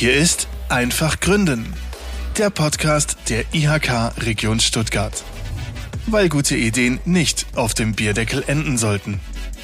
Hier ist Einfach Gründen, der Podcast der IHK Region Stuttgart. Weil gute Ideen nicht auf dem Bierdeckel enden sollten.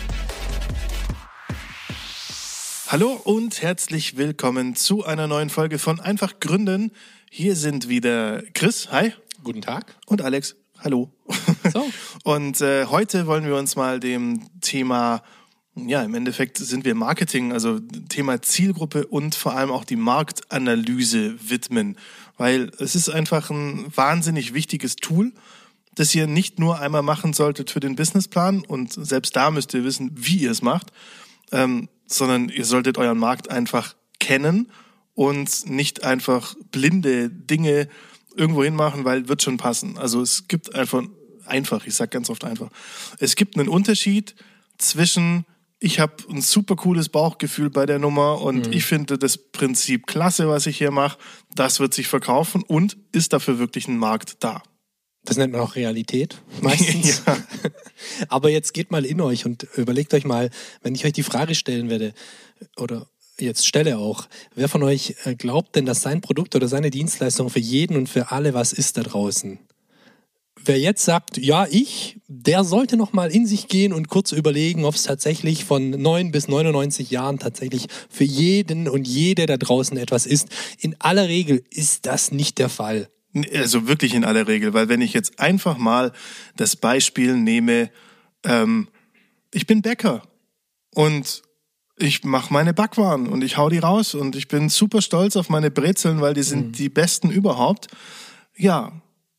Hallo und herzlich willkommen zu einer neuen Folge von Einfach Gründen. Hier sind wieder Chris, hi. Guten Tag. Und Alex, hallo. So. Und heute wollen wir uns mal dem Thema, ja, im Endeffekt sind wir Marketing, also Thema Zielgruppe und vor allem auch die Marktanalyse widmen. Weil es ist einfach ein wahnsinnig wichtiges Tool, das ihr nicht nur einmal machen solltet für den Businessplan und selbst da müsst ihr wissen, wie ihr es macht, sondern ihr solltet euren Markt einfach kennen und nicht einfach blinde Dinge irgendwo hinmachen, weil wird schon passen. Also es gibt ich sag ganz oft einfach, es gibt einen Unterschied zwischen ich habe ein super cooles Bauchgefühl bei der Nummer und ich finde das Prinzip klasse, was ich hier mache, das wird sich verkaufen und ist dafür wirklich ein Markt da. Das nennt man auch Realität, meistens. Ja. Aber jetzt geht mal in euch und überlegt euch mal, wenn ich euch die Frage stellen werde, oder jetzt stelle auch, wer von euch glaubt denn, dass sein Produkt oder seine Dienstleistung für jeden und für alle was ist da draußen? Wer jetzt sagt, ja, der sollte noch mal in sich gehen und kurz überlegen, ob es tatsächlich von 9 bis 99 Jahren tatsächlich für jeden und jede da draußen etwas ist. In aller Regel ist das nicht der Fall. Also wirklich in aller Regel, weil wenn ich jetzt einfach mal das Beispiel nehme, ich bin Bäcker und ich mache meine Backwaren und ich hau die raus und ich bin super stolz auf meine Brezeln, weil die sind die besten überhaupt. Ja,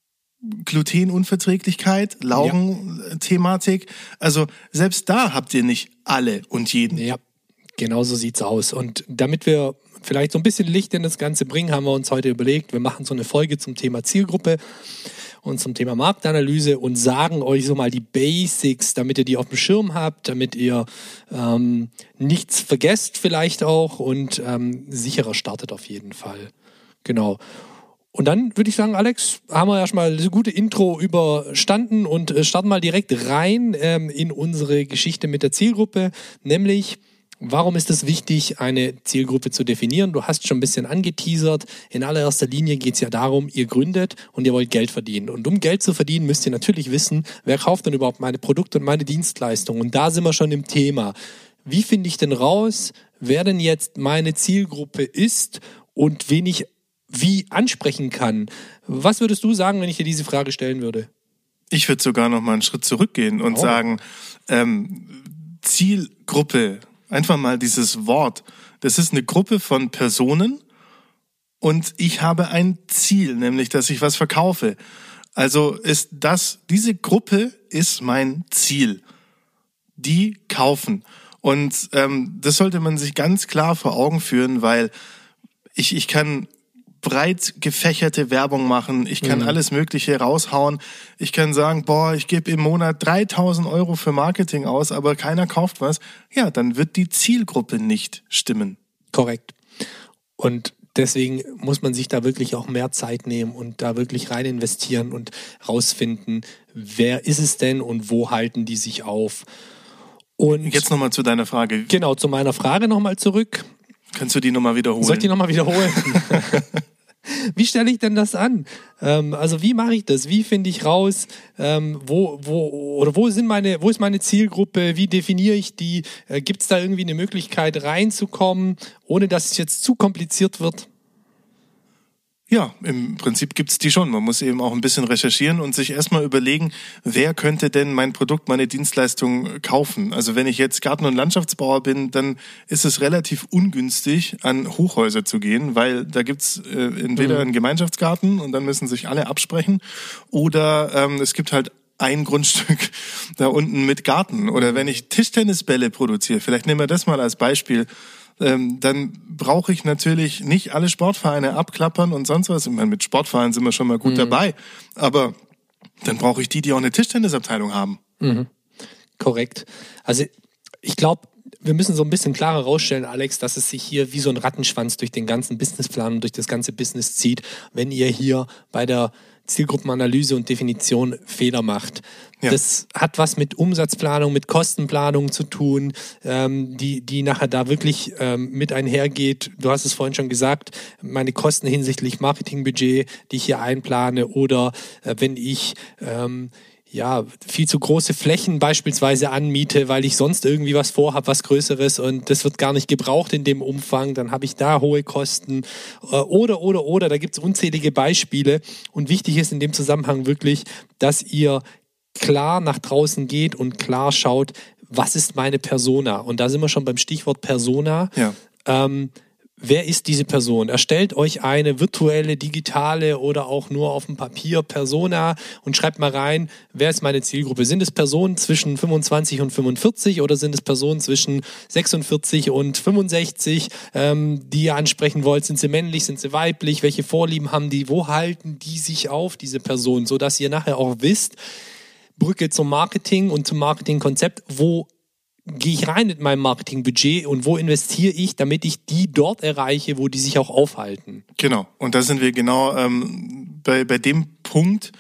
Glutenunverträglichkeit, Laugenthematik. Also selbst da habt ihr nicht alle und jeden. Ja, genau so sieht's aus. Und damit wir vielleicht so ein bisschen Licht in das Ganze bringen, haben wir uns heute überlegt, wir machen so eine Folge zum Thema Zielgruppe und zum Thema Marktanalyse und sagen euch so mal die Basics, damit ihr die auf dem Schirm habt, damit ihr nichts vergesst vielleicht auch und sicherer startet auf jeden Fall. Genau. Und dann würde ich sagen, Alex, haben wir erstmal eine gute Intro überstanden und starten mal direkt rein in unsere Geschichte mit der Zielgruppe, nämlich warum ist es wichtig, eine Zielgruppe zu definieren? Du hast schon ein bisschen angeteasert. In allererster Linie geht es ja darum, ihr gründet und ihr wollt Geld verdienen. Und um Geld zu verdienen, müsst ihr natürlich wissen, wer kauft denn überhaupt meine Produkte und meine Dienstleistungen. Und da sind wir schon im Thema. Wie finde ich denn raus, wer denn jetzt meine Zielgruppe ist und wen ich wie ansprechen kann? Was würdest du sagen, wenn ich dir diese Frage stellen würde? Ich würde sogar noch mal einen Schritt zurückgehen und sagen, Zielgruppe, einfach mal dieses Wort, das ist eine Gruppe von Personen und ich habe ein Ziel, nämlich, dass ich was verkaufe. Also diese Gruppe ist mein Ziel. Die kaufen. Und das sollte man sich ganz klar vor Augen führen, weil ich kann breit gefächerte Werbung machen, ich kann alles Mögliche raushauen, ich kann sagen, ich gebe im Monat 3.000 € für Marketing aus, aber keiner kauft was, ja, dann wird die Zielgruppe nicht stimmen. Korrekt. Und deswegen muss man sich da wirklich auch mehr Zeit nehmen und da wirklich rein investieren und rausfinden, wer ist es denn und wo halten die sich auf. Und jetzt nochmal zu deiner Frage. Genau, zu meiner Frage nochmal zurück. Kannst du die nochmal wiederholen? Soll ich die nochmal wiederholen? Wie stelle ich denn das an? Also wie mache ich das? Wie finde ich raus, wo ist meine Zielgruppe? Wie definiere ich die? Gibt es da irgendwie eine Möglichkeit reinzukommen, ohne dass es jetzt zu kompliziert wird? Ja, im Prinzip gibt's die schon. Man muss eben auch ein bisschen recherchieren und sich erstmal überlegen, wer könnte denn mein Produkt, meine Dienstleistung kaufen. Also wenn ich jetzt Garten- und Landschaftsbauer bin, dann ist es relativ ungünstig, an Hochhäuser zu gehen, weil da gibt's entweder einen Gemeinschaftsgarten und dann müssen sich alle absprechen oder es gibt halt ein Grundstück da unten mit Garten. Oder wenn ich Tischtennisbälle produziere, vielleicht nehmen wir das mal als Beispiel, dann brauche ich natürlich nicht alle Sportvereine abklappern und sonst was. Ich meine, mit Sportvereinen sind wir schon mal gut dabei, aber dann brauche ich die auch eine Tischtennisabteilung haben. Korrekt. Also ich glaube, wir müssen so ein bisschen klarer rausstellen, Alex, dass es sich hier wie so ein Rattenschwanz durch den ganzen Businessplan und durch das ganze Business zieht, wenn ihr hier bei der Zielgruppenanalyse und Definition Fehler macht. Ja. Das hat was mit Umsatzplanung, mit Kostenplanung zu tun, die nachher da wirklich mit einhergeht. Du hast es vorhin schon gesagt, meine Kosten hinsichtlich Marketingbudget, die ich hier einplane, oder wenn ich viel zu große Flächen beispielsweise anmiete, weil ich sonst irgendwie was vorhabe, was Größeres, und das wird gar nicht gebraucht in dem Umfang, dann habe ich da hohe Kosten. Oder, da gibt es unzählige Beispiele, und wichtig ist in dem Zusammenhang wirklich, dass ihr klar nach draußen geht und klar schaut, was ist meine Persona? Und da sind wir schon beim Stichwort Persona. Ja. Wer ist diese Person? Erstellt euch eine virtuelle, digitale oder auch nur auf dem Papier Persona und schreibt mal rein, wer ist meine Zielgruppe? Sind es Personen zwischen 25 und 45 oder sind es Personen zwischen 46 und 65, die ihr ansprechen wollt? Sind sie männlich, sind sie weiblich? Welche Vorlieben haben die? Wo halten die sich auf, diese Personen? Sodass ihr nachher auch wisst, Brücke zum Marketing und zum Marketingkonzept, wo gehe ich rein mit meinem Marketingbudget und wo investiere ich, damit ich die dort erreiche, wo die sich auch aufhalten. Genau, und da sind wir genau bei dem Punkt,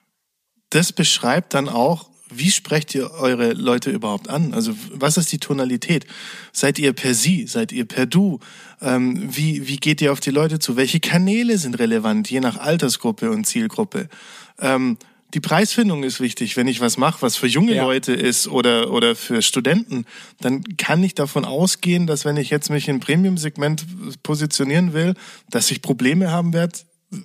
das beschreibt dann auch, wie sprecht ihr eure Leute überhaupt an? Also was ist die Tonalität? Seid ihr per Sie? Seid ihr per Du? Wie geht ihr auf die Leute zu? Welche Kanäle sind relevant, je nach Altersgruppe und Zielgruppe? Die Preisfindung ist wichtig. Wenn ich was mache, was für junge Leute ist oder für Studenten, dann kann ich davon ausgehen, dass wenn ich jetzt mich im Premium-Segment positionieren will, dass ich Probleme haben werde,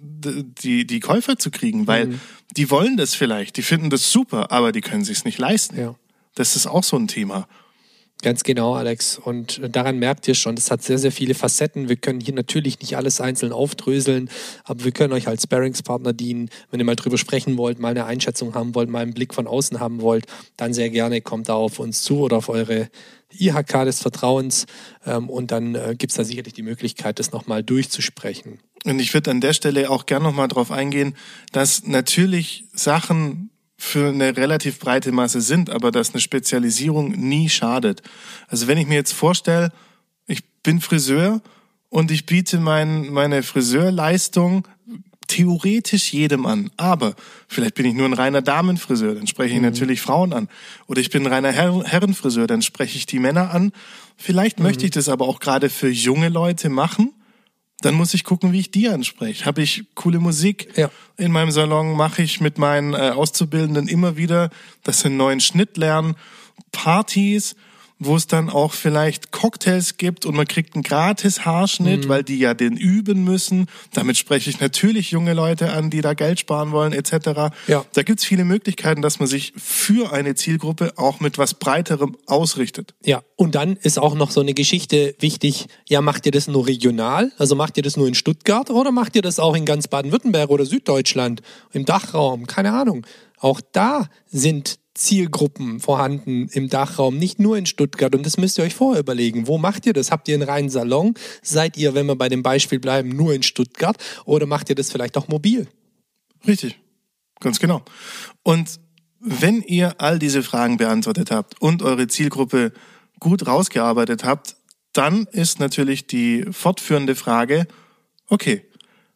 die Käufer zu kriegen, weil die wollen das vielleicht, die finden das super, aber die können sich's nicht leisten. Ja. Das ist auch so ein Thema. Ganz genau, Alex. Und daran merkt ihr schon, das hat sehr, sehr viele Facetten. Wir können hier natürlich nicht alles einzeln aufdröseln, aber wir können euch als Sparringspartner dienen. Wenn ihr mal drüber sprechen wollt, mal eine Einschätzung haben wollt, mal einen Blick von außen haben wollt, dann sehr gerne kommt da auf uns zu oder auf eure IHK des Vertrauens, und dann gibt es da sicherlich die Möglichkeit, das nochmal durchzusprechen. Und ich würde an der Stelle auch gerne nochmal drauf eingehen, dass natürlich Sachen für eine relativ breite Masse sind, aber dass eine Spezialisierung nie schadet. Also wenn ich mir jetzt vorstelle, ich bin Friseur und ich biete meine Friseurleistung theoretisch jedem an, aber vielleicht bin ich nur ein reiner Damenfriseur, dann spreche ich natürlich Frauen an. Oder ich bin ein reiner Herrenfriseur, dann spreche ich die Männer an. Vielleicht möchte ich das aber auch gerade für junge Leute machen. Dann muss ich gucken, wie ich die anspreche. Habe ich coole Musik in meinem Salon? Mache ich mit meinen Auszubildenden immer wieder, dass sie einen neuen Schnitt lernen? Partys, wo es dann auch vielleicht Cocktails gibt und man kriegt einen gratis Haarschnitt, weil die ja den üben müssen. Damit spreche ich natürlich junge Leute an, die da Geld sparen wollen etc. Ja. Da gibt's viele Möglichkeiten, dass man sich für eine Zielgruppe auch mit was Breiterem ausrichtet. Ja, und dann ist auch noch so eine Geschichte wichtig. Ja, macht ihr das nur regional? Also macht ihr das nur in Stuttgart oder macht ihr das auch in ganz Baden-Württemberg oder Süddeutschland, im Dachraum? Keine Ahnung. Auch da sind Zielgruppen vorhanden im Dachraum, nicht nur in Stuttgart. Und das müsst ihr euch vorher überlegen. Wo macht ihr das? Habt ihr einen reinen Salon? Seid ihr, wenn wir bei dem Beispiel bleiben, nur in Stuttgart? Oder macht ihr das vielleicht auch mobil? Richtig, ganz genau. Und wenn ihr all diese Fragen beantwortet habt und eure Zielgruppe gut rausgearbeitet habt, dann ist natürlich die fortführende Frage, okay,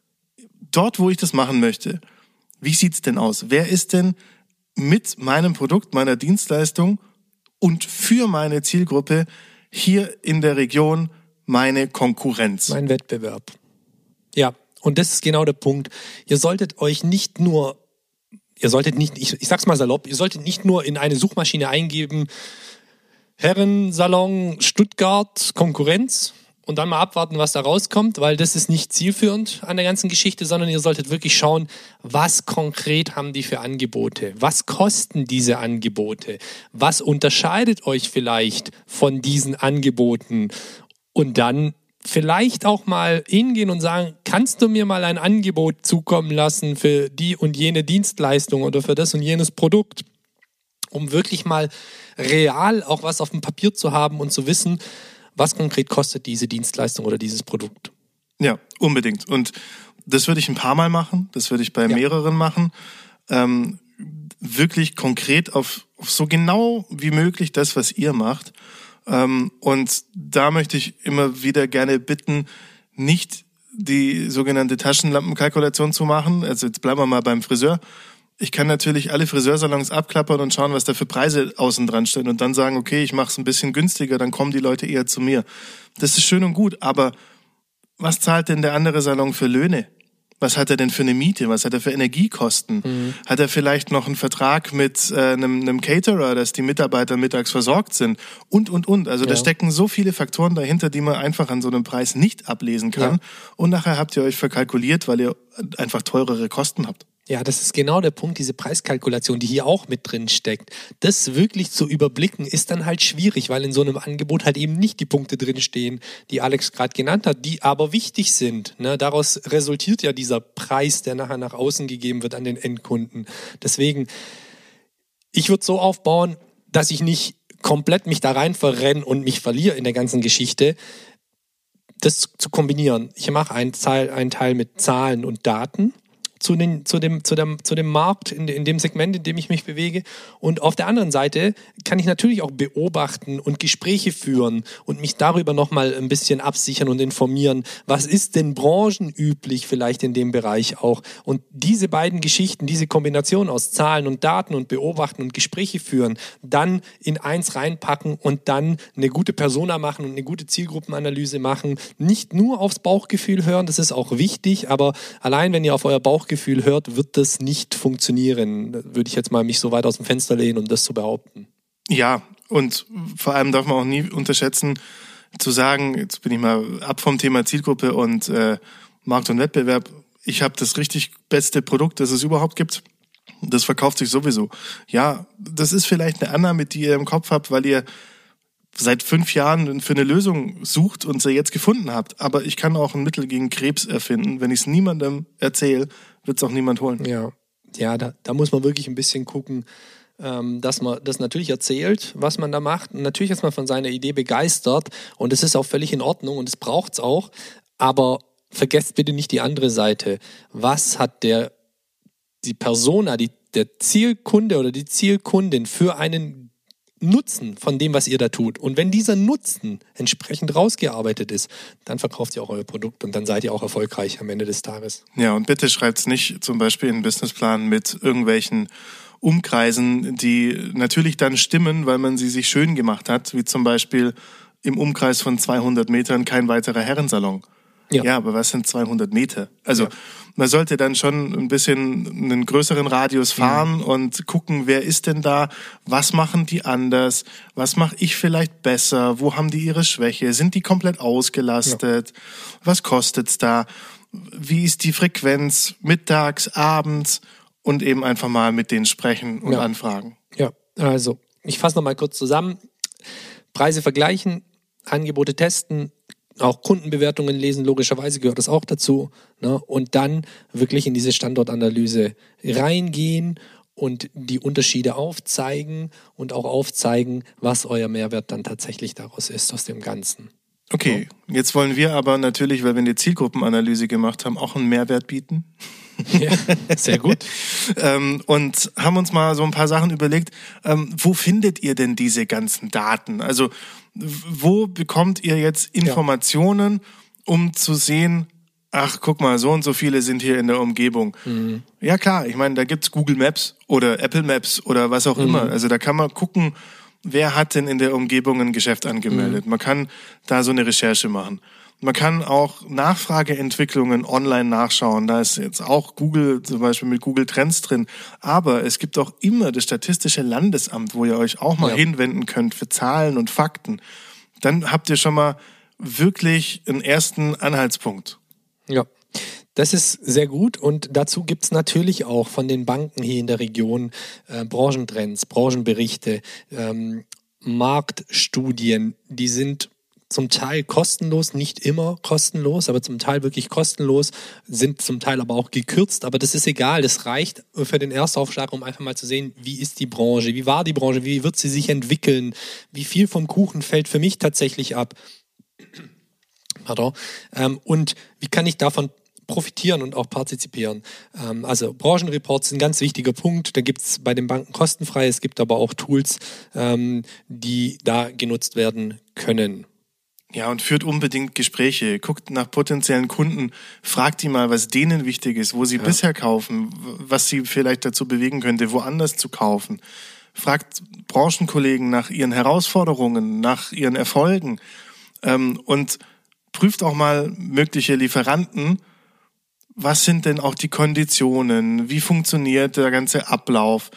dort, wo ich das machen möchte, wie sieht's denn aus? Wer ist denn mit meinem Produkt, meiner Dienstleistung und für meine Zielgruppe hier in der Region meine Konkurrenz? Mein Wettbewerb. Ja, und das ist genau der Punkt. Ihr solltet nicht, ich sag's mal salopp, ihr solltet nicht nur in eine Suchmaschine eingeben, Herrensalon Stuttgart Konkurrenz, und dann mal abwarten, was da rauskommt, weil das ist nicht zielführend an der ganzen Geschichte, sondern ihr solltet wirklich schauen, was konkret haben die für Angebote? Was kosten diese Angebote? Was unterscheidet euch vielleicht von diesen Angeboten? Und dann vielleicht auch mal hingehen und sagen, kannst du mir mal ein Angebot zukommen lassen für die und jene Dienstleistung oder für das und jenes Produkt? Um wirklich mal real auch was auf dem Papier zu haben und zu wissen, was konkret kostet diese Dienstleistung oder dieses Produkt. Ja, unbedingt. Und das würde ich ein paar Mal machen, das würde ich bei mehreren machen. Wirklich konkret auf so genau wie möglich das, was ihr macht. Und da möchte ich immer wieder gerne bitten, nicht die sogenannte Taschenlampenkalkulation zu machen. Also jetzt bleiben wir mal beim Friseur. Ich kann natürlich alle Friseursalons abklappern und schauen, was da für Preise außen dran stehen und dann sagen, okay, ich mache es ein bisschen günstiger, dann kommen die Leute eher zu mir. Das ist schön und gut, aber was zahlt denn der andere Salon für Löhne? Was hat er denn für eine Miete? Was hat er für Energiekosten? Hat er vielleicht noch einen Vertrag mit einem Caterer, dass die Mitarbeiter mittags versorgt sind? Und. Also da stecken so viele Faktoren dahinter, die man einfach an so einem Preis nicht ablesen kann. Ja. Und nachher habt ihr euch verkalkuliert, weil ihr einfach teurere Kosten habt. Ja, das ist genau der Punkt, diese Preiskalkulation, die hier auch mit drin steckt. Das wirklich zu überblicken, ist dann halt schwierig, weil in so einem Angebot halt eben nicht die Punkte drin stehen, die Alex gerade genannt hat, die aber wichtig sind. Ne? Daraus resultiert ja dieser Preis, der nachher nach außen gegeben wird an den Endkunden. Deswegen, ich würde so aufbauen, dass ich nicht komplett mich da rein verrenne und mich verliere in der ganzen Geschichte. Das zu kombinieren. Ich mache einen Teil mit Zahlen und Daten zu dem Markt, in dem Segment, in dem ich mich bewege. Und auf der anderen Seite kann ich natürlich auch beobachten und Gespräche führen und mich darüber nochmal ein bisschen absichern und informieren. Was ist denn branchenüblich vielleicht in dem Bereich auch? Und diese beiden Geschichten, diese Kombination aus Zahlen und Daten und beobachten und Gespräche führen, dann in eins reinpacken und dann eine gute Persona machen und eine gute Zielgruppenanalyse machen. Nicht nur aufs Bauchgefühl hören, das ist auch wichtig, aber allein wenn ihr auf euer Bauchgefühl hört, wird das nicht funktionieren. Da würde ich jetzt mal mich so weit aus dem Fenster lehnen, um das zu behaupten. Ja, und vor allem darf man auch nie unterschätzen, zu sagen, jetzt bin ich mal ab vom Thema Zielgruppe und Markt und Wettbewerb, ich habe das richtig beste Produkt, das es überhaupt gibt. Das verkauft sich sowieso. Ja, das ist vielleicht eine Annahme, die ihr im Kopf habt, weil ihr seit 5 Jahren für eine Lösung sucht und sie jetzt gefunden habt. Aber ich kann auch ein Mittel gegen Krebs erfinden. Wenn ich es niemandem erzähle, wird es auch niemand holen. Ja, da muss man wirklich ein bisschen gucken, dass man das natürlich erzählt, was man da macht. Und natürlich ist man von seiner Idee begeistert und es ist auch völlig in Ordnung und es braucht es auch. Aber vergesst bitte nicht die andere Seite. Was hat die Persona, der Zielkunde oder die Zielkundin für einen Nutzen von dem, was ihr da tut? Und wenn dieser Nutzen entsprechend rausgearbeitet ist, dann verkauft ihr auch euer Produkt und dann seid ihr auch erfolgreich am Ende des Tages. Ja, und bitte schreibt es nicht zum Beispiel in einen Businessplan mit irgendwelchen Umkreisen, die natürlich dann stimmen, weil man sie sich schön gemacht hat, wie zum Beispiel im Umkreis von 200 Metern kein weiterer Herrensalon. Ja, aber was sind 200 Meter? Also man sollte dann schon ein bisschen einen größeren Radius fahren und gucken, wer ist denn da, was machen die anders, was mache ich vielleicht besser, wo haben die ihre Schwäche, sind die komplett ausgelastet, was kostet's da, wie ist die Frequenz mittags, abends und eben einfach mal mit denen sprechen und anfragen. Ja, also ich fasse nochmal kurz zusammen. Preise vergleichen, Angebote testen, auch Kundenbewertungen lesen, logischerweise gehört das auch dazu. Ne? Und dann wirklich in diese Standortanalyse reingehen und die Unterschiede aufzeigen und auch aufzeigen, was euer Mehrwert dann tatsächlich daraus ist aus dem Ganzen. Okay, jetzt wollen wir aber natürlich, weil wir eine Zielgruppenanalyse gemacht haben, auch einen Mehrwert bieten. Ja, sehr gut. Und haben uns mal so ein paar Sachen überlegt. Wo findet ihr denn diese ganzen Daten? Also wo bekommt ihr jetzt Informationen, um zu sehen, ach, guck mal, so und so viele sind hier in der Umgebung. Ja klar, ich meine, da gibt's Google Maps oder Apple Maps oder was auch immer. Also da kann man gucken, wer hat denn in der Umgebung ein Geschäft angemeldet. Man kann da so eine Recherche machen. Man kann auch Nachfrageentwicklungen online nachschauen. Da ist jetzt auch Google, zum Beispiel mit Google Trends drin. Aber es gibt auch immer das Statistische Landesamt, wo ihr euch auch mal hinwenden könnt für Zahlen und Fakten. Dann habt ihr schon mal wirklich einen ersten Anhaltspunkt. Ja, das ist sehr gut und dazu gibt's natürlich auch von den Banken hier in der Region Branchentrends, Branchenberichte, Marktstudien, die sind zum Teil kostenlos, nicht immer kostenlos, aber zum Teil wirklich kostenlos, sind zum Teil aber auch gekürzt, aber das ist egal, das reicht für den Erstaufschlag, um einfach mal zu sehen, wie ist die Branche, wie war die Branche, wie wird sie sich entwickeln, wie viel vom Kuchen fällt für mich tatsächlich ab. Pardon. Und wie kann ich davon profitieren und auch partizipieren. Also Branchenreports sind ein ganz wichtiger Punkt. Da gibt es bei den Banken kostenfrei, es gibt aber auch Tools, die da genutzt werden können. Ja, und führt unbedingt Gespräche. Guckt nach potenziellen Kunden, fragt die mal, was denen wichtig ist, wo sie bisher kaufen, was sie vielleicht dazu bewegen könnte, woanders zu kaufen. Fragt Branchenkollegen nach ihren Herausforderungen, nach ihren Erfolgen und prüft auch mal mögliche Lieferanten. Was sind denn auch die Konditionen? Wie funktioniert der ganze Ablauf?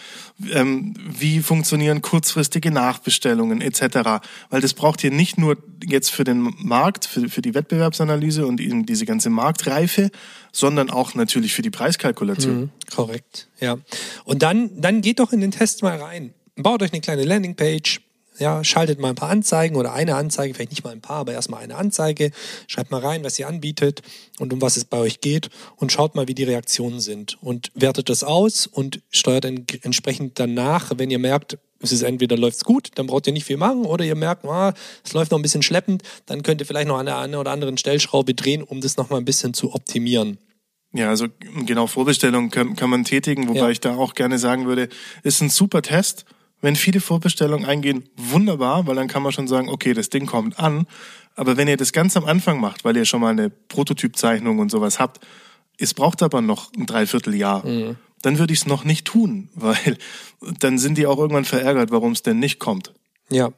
Wie funktionieren kurzfristige Nachbestellungen etc.? Weil das braucht ihr nicht nur jetzt für den Markt, für die Wettbewerbsanalyse und eben diese ganze Marktreife, sondern auch natürlich für die Preiskalkulation. Korrekt, ja. Und dann geht doch in den Test mal rein. Baut euch eine kleine Landingpage. Ja, schaltet mal ein paar Anzeigen oder eine Anzeige, vielleicht nicht mal ein paar, aber erstmal eine Anzeige. Schreibt mal rein, was ihr anbietet und um was es bei euch geht und schaut mal, wie die Reaktionen sind und wertet das aus und steuert entsprechend danach, wenn ihr merkt, es ist entweder läuft's gut, dann braucht ihr nicht viel machen, oder ihr merkt, es läuft noch ein bisschen schleppend, dann könnt ihr vielleicht noch an der einen oder anderen Stellschraube drehen, um das noch mal ein bisschen zu optimieren. Ja, also genau, Vorbestellungen kann man tätigen, wobei ich da auch gerne sagen würde, ist ein super Test. Wenn viele Vorbestellungen eingehen, wunderbar, weil dann kann man schon sagen, okay, das Ding kommt an. Aber wenn ihr das ganz am Anfang macht, weil ihr schon mal eine Prototypzeichnung und sowas habt, es braucht aber noch ein Dreivierteljahr, dann würde ich es noch nicht tun, weil dann sind die auch irgendwann verärgert, warum es denn nicht kommt. Ja.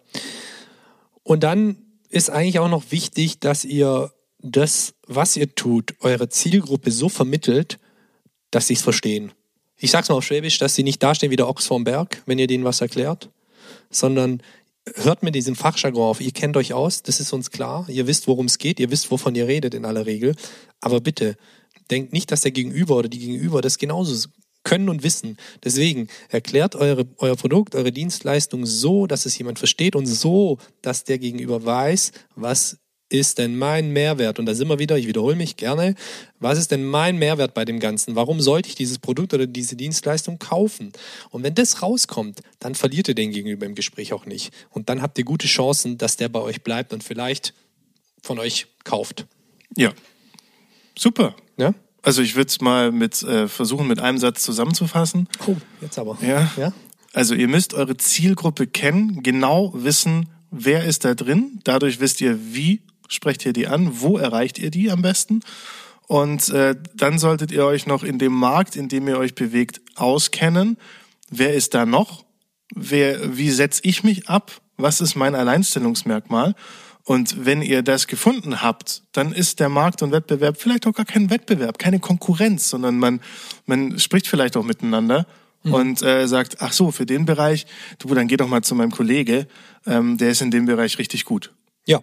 Und dann ist eigentlich auch noch wichtig, dass ihr das, was ihr tut, eure Zielgruppe so vermittelt, dass sie es verstehen. Ich sag's mal auf Schwäbisch, dass sie nicht dastehen wie der Ochs vorm Berg, wenn ihr denen was erklärt, sondern hört mir diesen Fachjargon auf. Ihr kennt euch aus, das ist uns klar. Ihr wisst, worum es geht, ihr wisst, wovon ihr redet in aller Regel. Aber bitte, denkt nicht, dass der Gegenüber oder die Gegenüber das genauso können und wissen. Deswegen erklärt euer Produkt, eure Dienstleistung so, dass es jemand versteht und so, dass der Gegenüber weiß, was ist denn mein Mehrwert? Und da sind wir wieder, ich wiederhole mich gerne, was ist denn mein Mehrwert bei dem Ganzen? Warum sollte ich dieses Produkt oder diese Dienstleistung kaufen? Und wenn das rauskommt, dann verliert ihr den Gegenüber im Gespräch auch nicht. Und dann habt ihr gute Chancen, dass der bei euch bleibt und vielleicht von euch kauft. Ja, super. Ja? Also ich würde es mal versuchen, mit einem Satz zusammenzufassen. Oh, jetzt aber. Ja. Also ihr müsst eure Zielgruppe kennen, genau wissen, wer ist da drin. Dadurch wisst ihr, wie sprecht ihr die an, wo erreicht ihr die am besten. Und dann solltet ihr euch noch in dem Markt, in dem ihr euch bewegt, auskennen. Wer ist da noch? Wie setze ich mich ab? Was ist mein Alleinstellungsmerkmal? Und wenn ihr das gefunden habt, dann ist der Markt und Wettbewerb vielleicht auch gar kein Wettbewerb, keine Konkurrenz, sondern man spricht vielleicht auch miteinander und sagt, ach so, für den Bereich, dann geh doch mal zu meinem Kollege, der ist in dem Bereich richtig gut. Ja.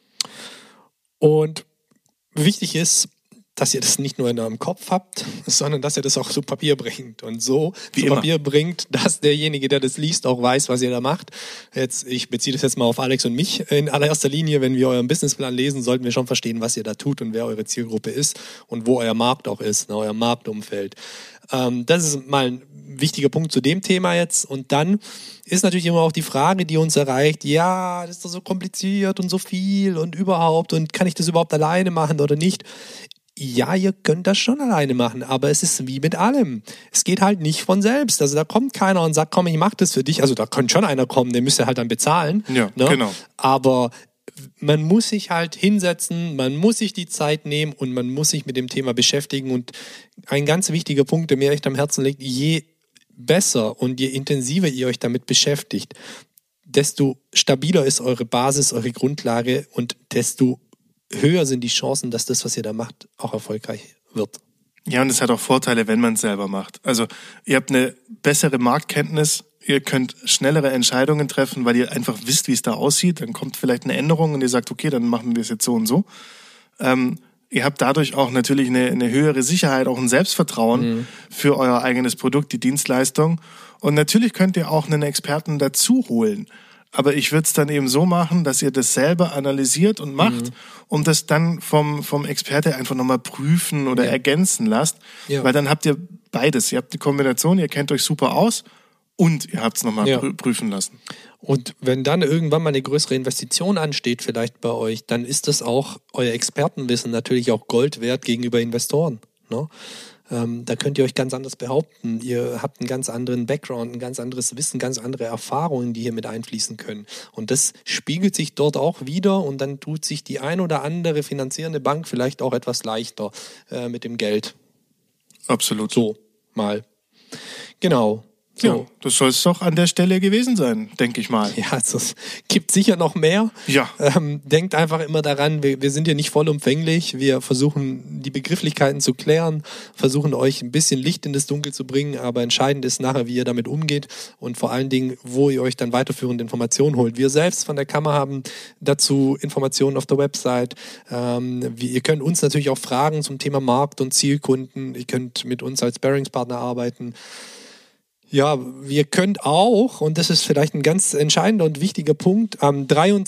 Und wichtig ist, dass ihr das nicht nur in eurem Kopf habt, sondern dass ihr das auch zu Papier bringt. Und so zu Papier bringt, dass derjenige, der das liest, auch weiß, was ihr da macht. Ich beziehe das jetzt mal auf Alex und mich. In allererster Linie, wenn wir euren Businessplan lesen, sollten wir schon verstehen, was ihr da tut und wer eure Zielgruppe ist und wo euer Markt auch ist, euer Marktumfeld. Das ist mal ein wichtiger Punkt zu dem Thema jetzt. Und dann ist natürlich immer auch die Frage, die uns erreicht, ja, das ist doch so kompliziert und so viel und überhaupt und kann ich das überhaupt alleine machen oder nicht? Ja, ihr könnt das schon alleine machen, aber es ist wie mit allem. Es geht halt nicht von selbst. Also da kommt keiner und sagt, komm, ich mach das für dich. Also da könnte schon einer kommen, den müsst ihr halt dann bezahlen. Ja, ne? Genau. Aber man muss sich halt hinsetzen, man muss sich die Zeit nehmen und man muss sich mit dem Thema beschäftigen. Und ein ganz wichtiger Punkt, der mir echt am Herzen liegt, je besser und je intensiver ihr euch damit beschäftigt, desto stabiler ist eure Basis, eure Grundlage und desto höher sind die Chancen, dass das, was ihr da macht, auch erfolgreich wird. Ja, und es hat auch Vorteile, wenn man es selber macht. Also ihr habt eine bessere Marktkenntnis, ihr könnt schnellere Entscheidungen treffen, weil ihr einfach wisst, wie es da aussieht. Dann kommt vielleicht eine Änderung und ihr sagt, okay, dann machen wir es jetzt so und so. Ihr habt dadurch auch natürlich eine höhere Sicherheit, auch ein Selbstvertrauen für euer eigenes Produkt, die Dienstleistung. Und natürlich könnt ihr auch einen Experten dazu holen. Aber ich würde es dann eben so machen, dass ihr das selber analysiert und macht und das dann vom Experte einfach nochmal prüfen oder ergänzen lasst. Ja. Weil dann habt ihr beides. Ihr habt die Kombination, ihr kennt euch super aus und ihr habt es nochmal prüfen lassen. Und wenn dann irgendwann mal eine größere Investition ansteht, vielleicht bei euch, dann ist das auch euer Expertenwissen natürlich auch Gold wert gegenüber Investoren. Ne? Da könnt ihr euch ganz anders behaupten. Ihr habt einen ganz anderen Background, ein ganz anderes Wissen, ganz andere Erfahrungen, die hier mit einfließen können. Und das spiegelt sich dort auch wieder und dann tut sich die ein oder andere finanzierende Bank vielleicht auch etwas leichter mit dem Geld. Absolut. So, mal. Genau. So. Ja, das soll es doch an der Stelle gewesen sein, denke ich mal. Ja, also es gibt sicher noch mehr. Ja. Denkt einfach immer daran, wir sind ja nicht vollumfänglich. Wir versuchen, die Begrifflichkeiten zu klären, versuchen euch ein bisschen Licht in das Dunkel zu bringen, aber entscheidend ist nachher, wie ihr damit umgeht und vor allen Dingen, wo ihr euch dann weiterführende Informationen holt. Wir selbst von der Kammer haben dazu Informationen auf der Website. Ihr könnt uns natürlich auch fragen zum Thema Markt und Zielkunden. Ihr könnt mit uns als Bearingspartner arbeiten. Ja, wir könnt auch, und das ist vielleicht ein ganz entscheidender und wichtiger Punkt, am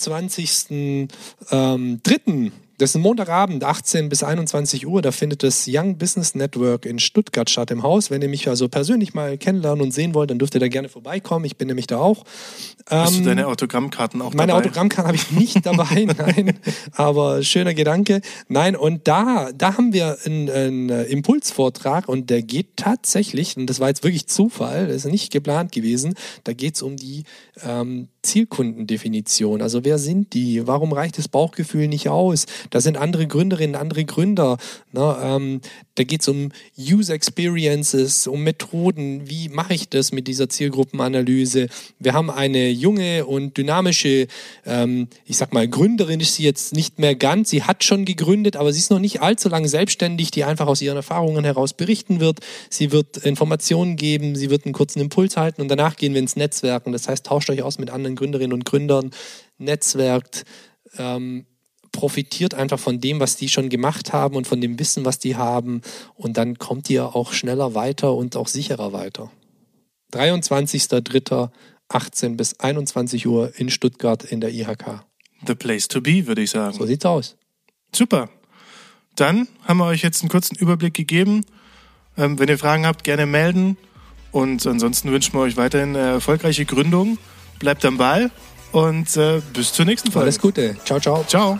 23.03., das ist ein Montagabend, 18 bis 21 Uhr, da findet das Young Business Network in Stuttgart statt im Haus. Wenn ihr mich also persönlich mal kennenlernen und sehen wollt, dann dürft ihr da gerne vorbeikommen. Ich bin nämlich da auch. Hast du deine Autogrammkarten auch dabei? Meine Autogrammkarten habe ich nicht dabei, nein. Aber schöner Gedanke. Nein, und da haben wir einen Impulsvortrag und der geht tatsächlich, und das war jetzt wirklich Zufall, das ist nicht geplant gewesen, da geht es um die Zielkundendefinition. Also wer sind die? Warum reicht das Bauchgefühl nicht aus? Da sind andere Gründerinnen, andere Gründer. Ne? Da geht es um User Experiences, um Methoden. Wie mache ich das mit dieser Zielgruppenanalyse? Wir haben eine junge und dynamische, ich sag mal, Gründerin ist sie jetzt nicht mehr ganz. Sie hat schon gegründet, aber sie ist noch nicht allzu lange selbstständig, die einfach aus ihren Erfahrungen heraus berichten wird. Sie wird Informationen geben, sie wird einen kurzen Impuls halten und danach gehen wir ins Netzwerken. Das heißt, tauscht euch aus mit anderen Gründerinnen und Gründern, netzwerkt, profitiert einfach von dem, was die schon gemacht haben und von dem Wissen, was die haben und dann kommt ihr auch schneller weiter und auch sicherer weiter. 23.03. 18 bis 21 Uhr in Stuttgart in der IHK. The place to be, würde ich sagen. So sieht's aus. Super. Dann haben wir euch jetzt einen kurzen Überblick gegeben. Wenn ihr Fragen habt, gerne melden. Und ansonsten wünschen wir euch weiterhin eine erfolgreiche Gründung. Bleibt am Ball und bis zur nächsten Folge. Alles Gute. Ciao, ciao. Ciao.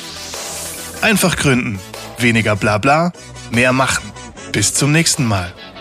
Einfach gründen. Weniger Blabla, mehr machen. Bis zum nächsten Mal.